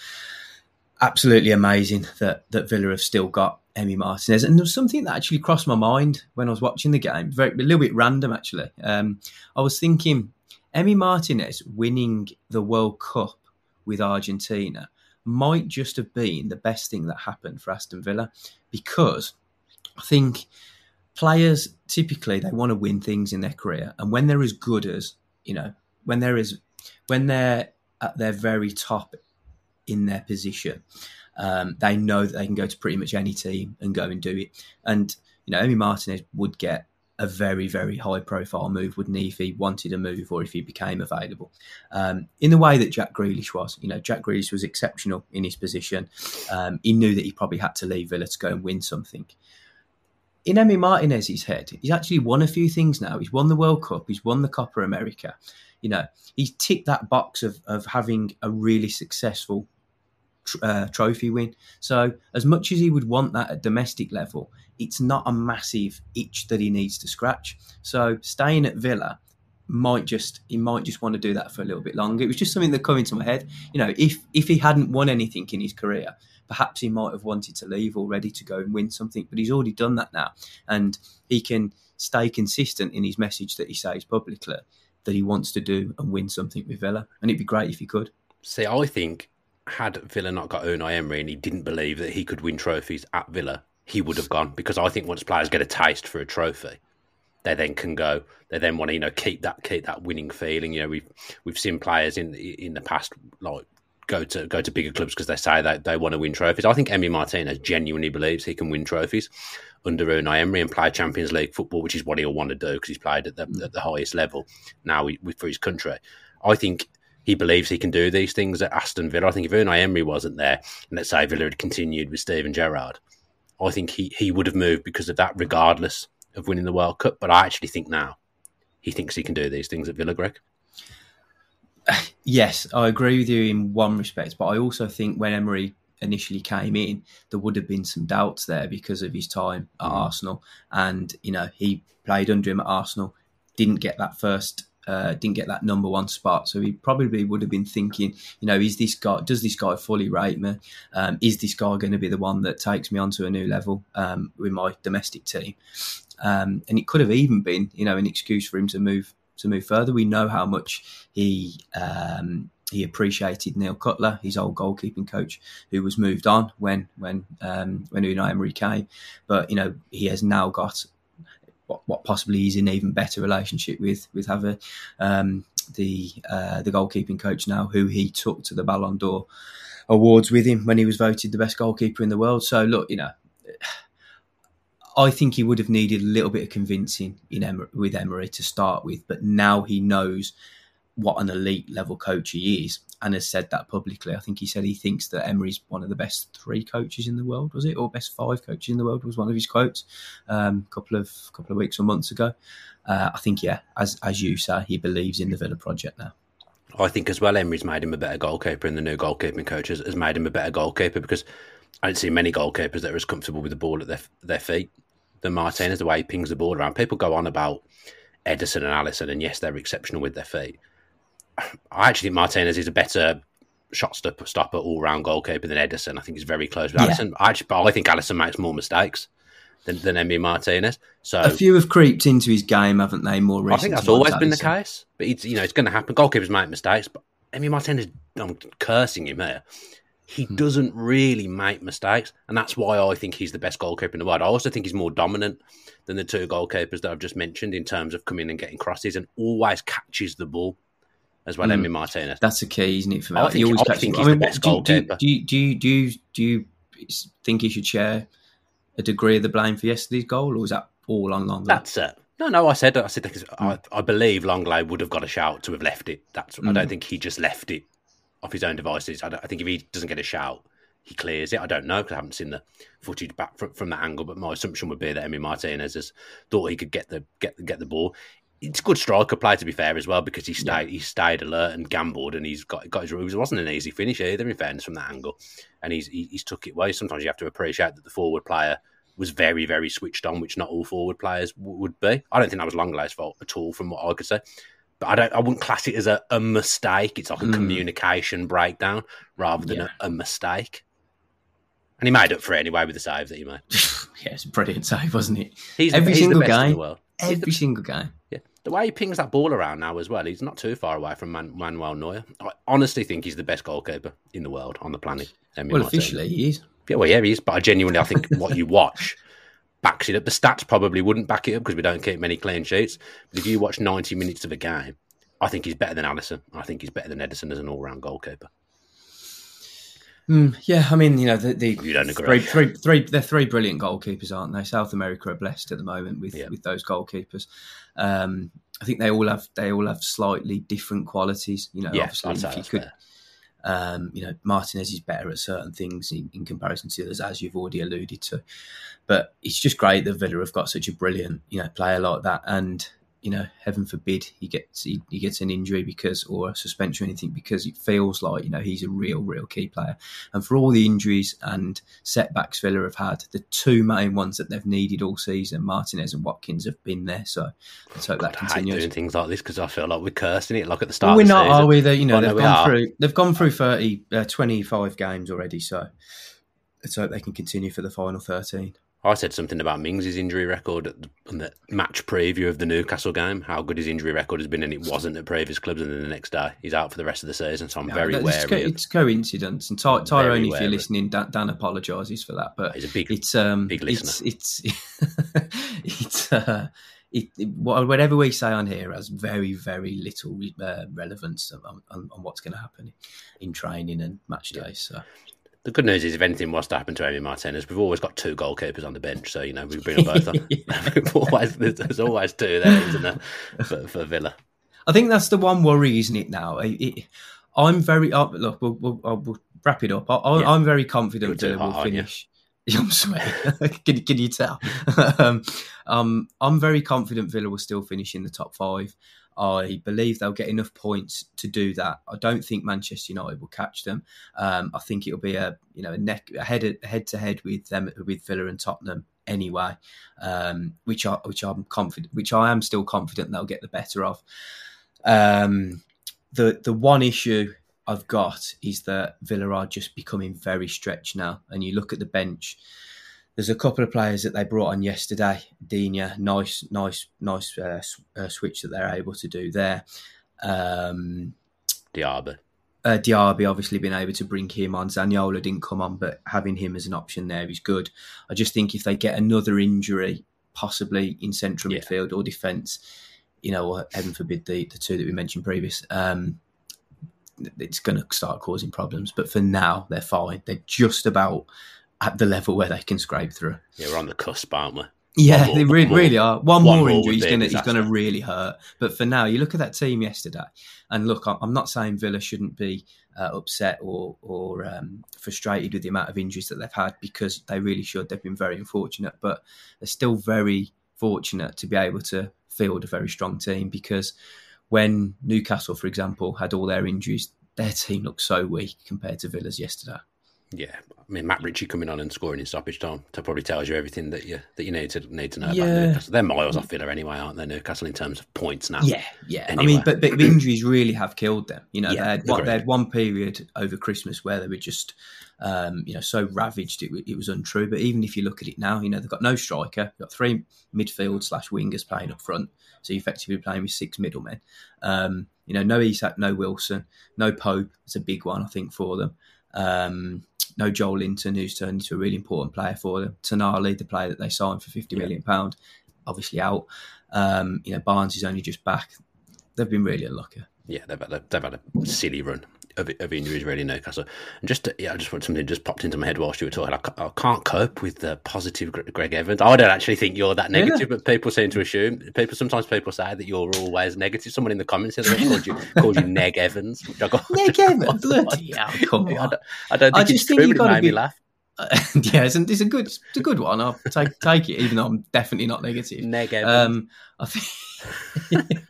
absolutely amazing that that Villa have still got Emi Martinez. And there was something that actually crossed my mind when I was watching the game. Very, a little bit random actually. Um, I was thinking Emi Martinez winning the World Cup with Argentina might just have been the best thing that happened for Aston Villa, because I think players typically they want to win things in their career, and when they're as good as, you know, when they're as when they're at their very top in their position, um, they know that they can go to pretty much any team and go and do it. And, you know, Emi Martinez would get a very, very high-profile move, wouldn't he, if he wanted a move or if he became available. Um, in the way that Jack Grealish was. You know, Jack Grealish was exceptional in his position. Um, he knew that he probably had to leave Villa to go and win something. In Emi Martinez's head, he's actually won a few things now. He's won the World Cup. He's won the Copa America. You know, he's ticked that box of, of having a really successful tr- uh, trophy win. So as much as he would want that at domestic level, it's not a massive itch that he needs to scratch. So staying at Villa might just he might just want to do that for a little bit longer. It was just something that came into my head. You know, if if he hadn't won anything in his career, perhaps he might have wanted to leave already to go and win something. But he's already done that now, and he can stay consistent in his message that he says publicly that he wants to do and win something with Villa. And it'd be great if he could. See, I think had Villa not got Unai Emery and he didn't believe that he could win trophies at Villa, he would have gone, because I think once players get a taste for a trophy, they then can go. They then want to, you know, keep that keep that winning feeling. You know, we've we've seen players in in the past like go to go to bigger clubs because they say that they want to win trophies. I think Emi Martinez genuinely believes he can win trophies under Unai Emery and play Champions League football, which is what he'll want to do because he's played at the, at the highest level now for his country. I think he believes he can do these things at Aston Villa. I think if Unai Emery wasn't there, and let's say Villa had continued with Steven Gerrard, I think he, he would have moved because of that, regardless of winning the World Cup. But I actually think now he thinks he can do these things at Villa, Greg. Yes, I agree with you in one respect, but I also think when Emery initially came in, there would have been some doubts there because of his time at mm. Arsenal. And, you know, he played under him at Arsenal, didn't get that first Uh, didn't get that number one spot. So he probably would have been thinking, you know, is this guy, does this guy fully rate me? Um, is this guy going to be the one that takes me onto a new level um, with my domestic team? Um, and it could have even been, you know, an excuse for him to move to move further. We know how much he um, he appreciated Neil Cutler, his old goalkeeping coach, who was moved on when when um, when Unai Emery came. But, you know, he has now got What, what possibly is an even better relationship with with Javi, um, the uh, the goalkeeping coach now, who he took to the Ballon d'Or awards with him when he was voted the best goalkeeper in the world. So look, you know, I think he would have needed a little bit of convincing in Emery, with Emery to start with, but now he knows what an elite level coach he is and has said that publicly. I think he said he thinks that Emery's one of the best three coaches in the world, was it? Or best five coaches in the world was one of his quotes um, a couple of couple of weeks or months ago. Uh, I think, yeah, as as you say, he believes in the Villa project now. I think as well, Emery's made him a better goalkeeper, and the new goalkeeping coach has, has made him a better goalkeeper, because I don't see many goalkeepers that are as comfortable with the ball at their, their feet than Martinez, the way he pings the ball around. People go on about Ederson and Alisson, and yes, they're exceptional with their feet. I actually think Martinez is a better shot stopper, stopper all-round goalkeeper than Ederson. I think he's very close with yeah. Alisson. I actually, but I think Alisson makes more mistakes than, than Emi Martinez. So a few have creeped into his game, haven't they? More recently, I think that's always been the case. But it's, you know, it's going to happen. Goalkeepers make mistakes, but Emi Martinez, I'm cursing him here. He hmm. doesn't really make mistakes, and that's why I think he's the best goalkeeper in the world. I also think he's more dominant than the two goalkeepers that I've just mentioned in terms of coming and getting crosses, and always catches the ball as well. Mm. Emi Martinez. That's the key, isn't it? For me, I think, always I think he's I mean, the best do, goalkeeper. Do, do, do, you, do, you, do you think he should share a degree of the blame for yesterday's goal, or was that all on Longley? That's it. No, no. I said, I said, mm. I, I believe Longley would have got a shout to have left it. That's. Mm. I don't think he just left it off his own devices. I, I think if he doesn't get a shout, he clears it. I don't know because I haven't seen the footage back from, from that angle. But my assumption would be that Emi Martinez has thought he could get the get get the ball. It's good striker play, to be fair, as well, because he stayed yeah. he stayed alert and gambled, and he's got got his rules. It wasn't an easy finish either, in fairness, from that angle, and he's he, he's took it away. Sometimes you have to appreciate that the forward player was very very switched on, which not all forward players w- would be. I don't think that was Longley's fault at all, from what I could say. But I don't. I wouldn't class it as a, a mistake. It's like a mm. communication breakdown rather than yeah. a, a mistake. And he made up for it anyway with the save that he made. Yeah, it's a brilliant save, wasn't it? He's every he's single the best game. in the world. Every the, single game. Yeah. The way he pings that ball around now as well, he's not too far away from Man- Manuel Neuer. I honestly think he's the best goalkeeper in the world, on the planet. Emi well, Martinez. Officially, he is. Yeah, well, yeah, he is. But I genuinely, I think what you watch backs it up. The stats probably wouldn't back it up because we don't keep many clean sheets. But if you watch ninety minutes of a game, I think he's better than Alisson. I think he's better than Ederson as an all-round goalkeeper. Mm, yeah, I mean, you know, the, the you don't agree. Three, three, three, they're three brilliant goalkeepers, aren't they? South America are blessed at the moment with, yeah. with those goalkeepers. Um, I think they all have they all have slightly different qualities. You know, yeah, obviously, if you could, um, you know, Martinez is better at certain things in, in comparison to others, as you've already alluded to. But it's just great that Villa have got such a brilliant, you know, player like that, and you know, heaven forbid he gets he, he gets an injury because or a suspension or anything, because it feels like, you know, he's a real, real key player. And for all the injuries and setbacks Villa have had, the two main ones that they've needed all season, Martinez and Watkins, have been there. So let's hope God, that continues. I hate doing things like this because I feel like we're cursing it. Like at the start, well, we're of the not, season. are we? They, you know, well, they've no, gone through they've gone through thirty, uh, twenty-five games already. So let's hope they can continue for the final thirteen. I said something about Mings' injury record at the, on the match preview of the Newcastle game, how good his injury record has been, and it wasn't at previous clubs, and then the next day he's out for the rest of the season, so I'm no, very wary. It's, co- it's coincidence, and Ty- Tyrone, if you're listening, Dan, Dan apologises for that, but he's a big, it's, um, big listener. It's, it's, it's uh, it, it, whatever we say on here has very, very little uh, relevance on, on, on what's going to happen in training and match days, so... The good news is, if anything was to happen to Emi Martinez, we've always got two goalkeepers on the bench, so you know we bring them both on. we've always, there's always two there, isn't there, for, for Villa? I think that's the one worry, isn't it? Now, it, it, I'm very uh, look. We'll, we'll, we'll wrap it up. I, I, yeah. I'm very confident Villa will finish. I'm sweating. can, can you tell? um, um, I'm very confident Villa will still finish in the top five. I believe they'll get enough points to do that. I don't think Manchester United will catch them. Um, I think it'll be a you know a neck a head head to head with them with Villa and Tottenham anyway, um, which I which I'm confident, which I am still confident they'll get the better of. Um, the the one issue I've got is that Villa are just becoming very stretched now, and you look at the bench. There's a couple of players that they brought on yesterday. Digne, nice, nice, nice uh, uh, switch that they're able to do there. Um, Diaby. Uh, Diaby, obviously been able to bring him on. Zaniolo didn't come on, but having him as an option there is good. I just think if they get another injury, possibly in central yeah. midfield or defence, you know, heaven forbid the, the two that we mentioned previous, um, it's going to start causing problems. But for now, they're fine. They're just about at the level where they can scrape through. Yeah, we're on the cusp, aren't we? Yeah, more, they re- more, really are. One, one more injury is going to really hurt. But for now, you look at that team yesterday, and look, I'm not saying Villa shouldn't be uh, upset or or um, frustrated with the amount of injuries that they've had, because they really should. They've been very unfortunate, but they're still very fortunate to be able to field a very strong team, because when Newcastle, for example, had all their injuries, their team looked so weak compared to Villa's yesterday. Yeah, I mean, Matt Ritchie coming on and scoring in stoppage time, that probably tells you everything that you that you need to need to know yeah. about Newcastle. They're miles off Villa anyway, aren't they, Newcastle, in terms of points now? Yeah, yeah. Anyway. I mean, but, but injuries really have killed them. You know, yeah, they, had, what, they had one period over Christmas where they were just, um, you know, so ravaged it, it was untrue. But even if you look at it now, you know, they've got no striker, they've got three midfield slash wingers playing up front, so you're effectively playing with six middlemen. Um, you know, no Isak, no Wilson, no Pope. It's a big one, I think, for them. Um, no Joel Linton, who's turned into a really important player for them. Tonali, the player that they signed for fifty million pounds, obviously out. Um, you know, Barnes is only just back. They've been really unlucky. Yeah, they've had a, they've had a silly run of, of injuries, really, Newcastle. And just, to, yeah, I just want something just popped into my head whilst you were talking. I, I can't cope with the positive Greg Evans. I don't actually think you're that negative, yeah. but people seem to assume. People Sometimes people say that you're always negative. Someone in the comments the other day called you called you Neg Evans. Which I got, Neg Evans, bloody hell, come on. I don't, I don't think I it's just true, think you've but it got made to be. me laugh. Uh, yeah, it's a, it's a good, it's a good one. I'll take take it, even though I'm definitely not negative. Neg Evans. Um, I think.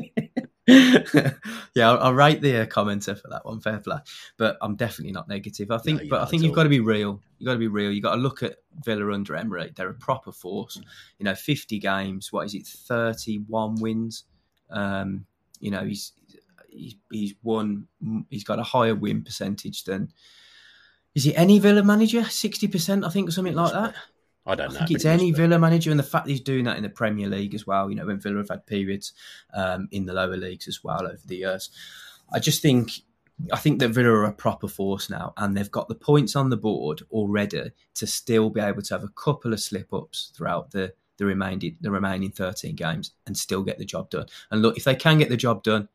yeah, I'll, I'll rate the uh, commenter for that one. Fair play, but I'm definitely not negative. I think, no, but I think you've all. got to be real. You've got to be real. You've got to look at Villa under Emery. They're a proper force. You know, fifty games. What is it? thirty-one wins. Um, you know, he's he's he's won. He's got a higher win percentage than. Is it any Villa manager? sixty percent, I think, or something like that. I don't know. I think it's any Villa manager, and the fact he's doing that in the Premier League as well, you know, when Villa have had periods um, in the lower leagues as well over the years. I just think, I think that Villa are a proper force now, and they've got the points on the board already to still be able to have a couple of slip-ups throughout the, the, remaining, the remaining thirteen games and still get the job done. And look, if they can get the job done,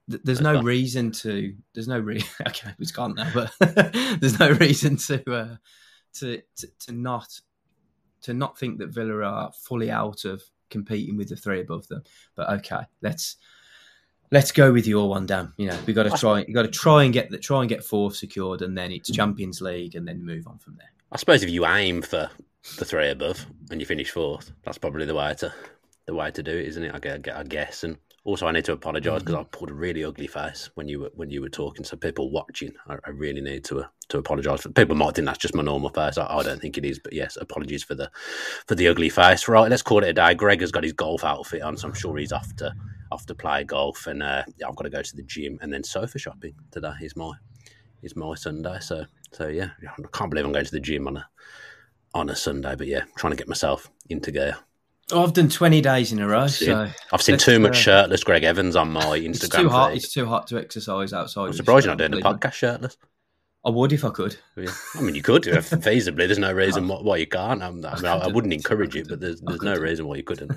th- there's no reason to. There's no re. Okay, it's gone now, but there's no reason to, uh, to to to not to not think that Villa are fully out of competing with the three above them. But okay, let's let's go with your one, Dan. You know, we got to try. You got to try and get the try and get fourth secured, and then it's Champions League, and then move on from there. I suppose if you aim for the three above and you finish fourth, that's probably the way to the way to do it, isn't it? I guess. And also, I need to apologise because mm-hmm. I pulled a really ugly face when you were when you were talking. So people watching, I, I really need to uh, to apologise. People might think that's just my normal face. I, I don't think it is, but yes, apologies for the for the ugly face. Right, let's call it a day. Greg has got his golf outfit on, so I'm sure he's off to off to play golf, and uh, I've got to go to the gym and then sofa shopping today. Is my is my Sunday. So so yeah, I can't believe I'm going to the gym on a on a Sunday, but yeah, trying to get myself into gear. Oh, I've done twenty days in a row. So I've seen too much uh, shirtless Greg Evans on my Instagram. It's too hot. feed. It's too hot to exercise outside. I'm surprised you're not doing a podcast shirtless. I would if I could. Yeah. I mean, you could do it feasibly. There's no reason why, why you can't. I'm, I, mean, I, I wouldn't encourage it, but there's there's no reason why you couldn't.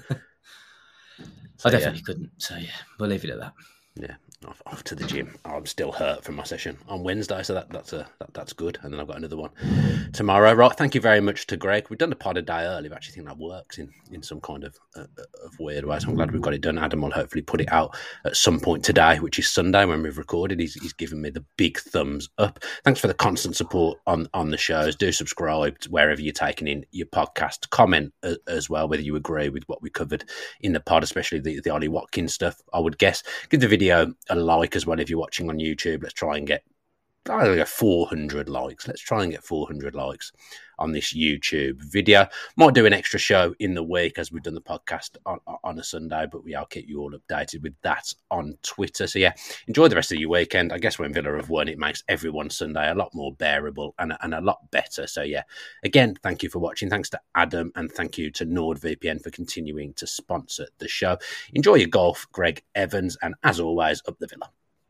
So, I definitely yeah. couldn't. So yeah, we'll leave it at that. Yeah. Off, off to the gym. I'm still hurt from my session on Wednesday, so that, that's a that, that's good. And then I've got another one tomorrow. Right, thank you very much to Greg. We've done the pod a day early, but I actually think that works in, in some kind of uh, of weird way. So I'm glad we've got it done. Adam will hopefully put it out at some point today, which is Sunday when we've recorded. He's, he's given me the big thumbs up. Thanks for the constant support on, on the shows. Do subscribe to wherever you're taking in your podcast. Comment uh, as well whether you agree with what we covered in the pod, especially the, the Ollie Watkins stuff, I would guess. Give the video a like as well if you're watching on YouTube. Let's try and get I don't know, four hundred likes. Let's try and get four hundred likes on this YouTube video. Might do an extra show in the week as we've done the podcast on, on a Sunday, but yeah, I'll keep you all updated with that on Twitter. So yeah, enjoy the rest of your weekend. I guess when Villa have won, it makes everyone's Sunday a lot more bearable and, and a lot better. So yeah, again, thank you for watching. Thanks to Adam and thank you to NordVPN for continuing to sponsor the show. Enjoy your golf, Greg Evans, and as always, up the Villa.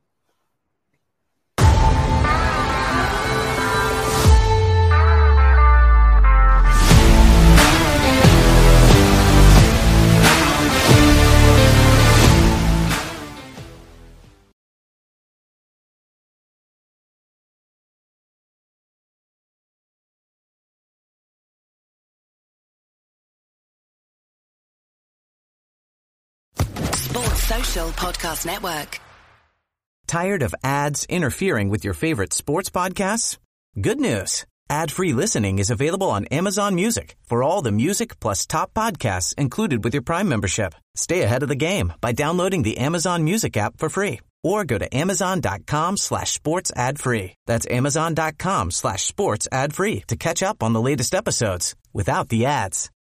Sports Social Podcast Network. Tired of ads interfering with your favorite sports podcasts? Good news. Ad-free listening is available on Amazon Music for all the music plus top podcasts included with your Prime membership. Stay ahead of the game by downloading the Amazon Music app for free or go to amazon.com slash sports ad free. That's amazon.com slash sports ad free to catch up on the latest episodes without the ads.